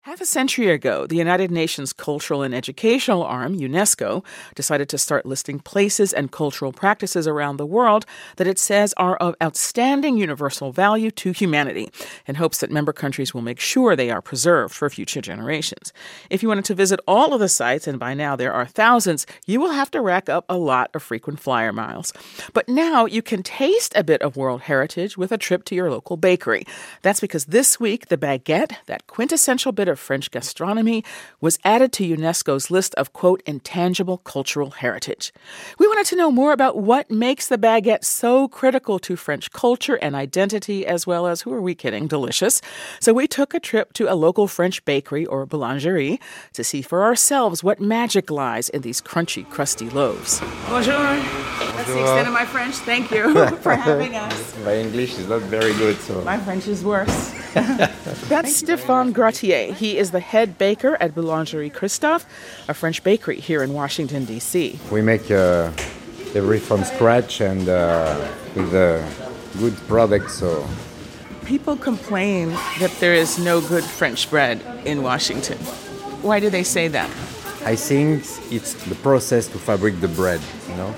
Half a century ago, the United Nations Cultural and Educational Arm, UNESCO, decided to start listing places and cultural practices around the world that it says are of outstanding universal value to humanity, in hopes that member countries will make sure they are preserved for future generations. If you wanted to visit all of the sites, and by now there are thousands, you will have to rack up a lot of frequent flyer miles. But now you can taste a bit of world heritage with a trip to your local bakery. That's because this week, the baguette, that quintessential bit of French gastronomy, was added to UNESCO's list of, quote, intangible cultural heritage. We wanted to know more about what makes the baguette so critical to French culture and identity, as well as, who are we kidding, delicious. So we took a trip to a local French bakery, or boulangerie, to see for ourselves what magic lies in these crunchy, crusty loaves. Bonjour. That's the extent of my French. Thank you for having us. My English is not very good, so... My French is worse. That's Stéphane Gratier. He is the head baker at Boulangerie Christophe, a French bakery here in Washington, D.C. We make everything from scratch and with a good product, so... People complain that there is no good French bread in Washington. Why do they say that? I think it's the process to fabric the bread, you know?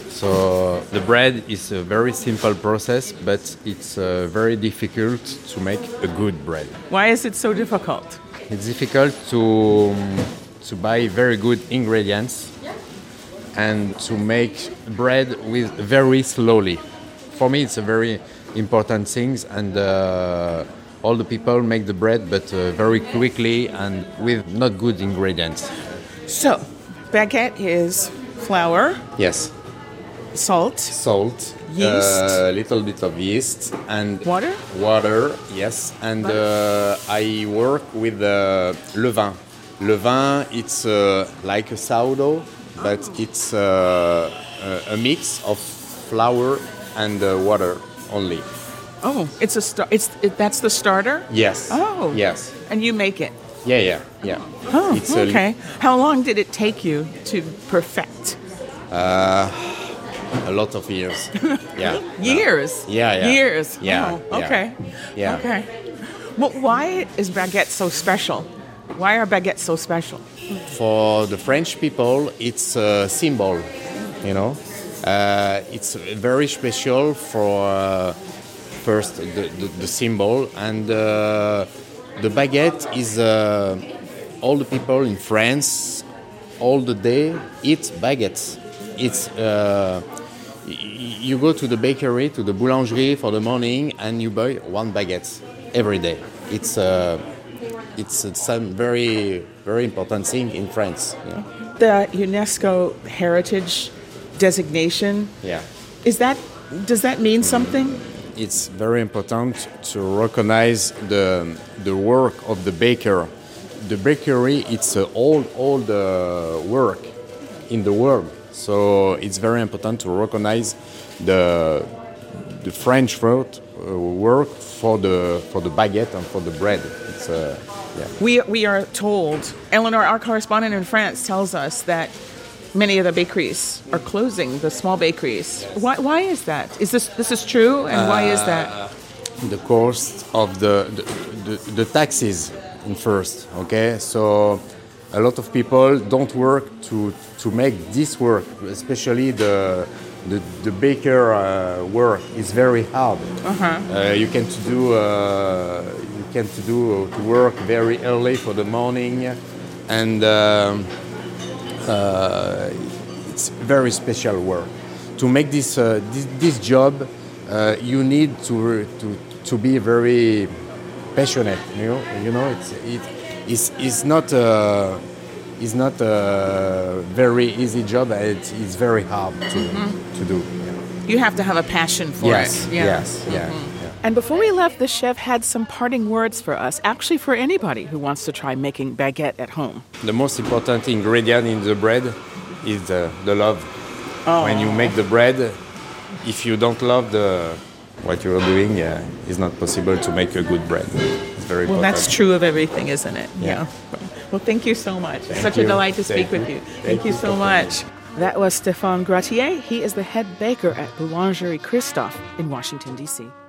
So the bread is a very simple process, but it's very difficult to make a good bread. Why is it so difficult? It's difficult to buy very good ingredients and to make bread with very slowly. For me, it's a very important thing, and all the people make the bread, but very quickly and with not good ingredients. So, baguette is flour. Yes. Salt, yeast, a little bit of yeast, and water, yes. And I work with levain. Levain, it's like a sourdough, but it's a mix of flour and water only. Oh, that's the starter? Yes. Oh. Yes. And you make it? Yeah. Oh, okay. How long did it take you to perfect? A lot of years. Yeah. Years? Yeah. Years? Yeah. Oh, okay. Yeah. Okay. Well, why is baguette so special? Why are baguettes so special? For the French people, it's a symbol, you know. It's very special for first the symbol, and the baguette is all the people in France all the day eat baguettes. It's you go to the bakery, to the boulangerie for the morning, and you buy one baguette every day. It's some very, very important thing in France. Yeah. The UNESCO Heritage designation. Yeah. Does that mean something? It's very important to recognize the work of the baker. The bakery, it's an old work in the world. So it's very important to recognize the French work for the baguette and for the bread. It's yeah. We are told, Eleanor, our correspondent in France, tells us that many of the bakeries are closing, the small bakeries. Why is that? Is this is true, and why is that? The cost of the taxes in first. Okay, so a lot of people don't work to make this work, especially the baker work is very hard. You can to work very early for the morning, and it's very special work. To make this job, you need to be very passionate. You know, it's not a very easy job. It's very hard to do. Yeah. You have to have a passion for it. Yes. And before we left, the chef had some parting words for us, actually for anybody who wants to try making baguette at home. The most important ingredient in the bread is the love. Oh. When you make the bread, if you don't love what you're doing, it's not possible to make a good bread. It's very important. Well, that's true of everything, isn't it? Yeah. Well, thank you so much. It's such you. a delight to speak with you. Thank you so much. That was Stéphane Gratier. He is the head baker at Boulangerie Christophe in Washington, D.C.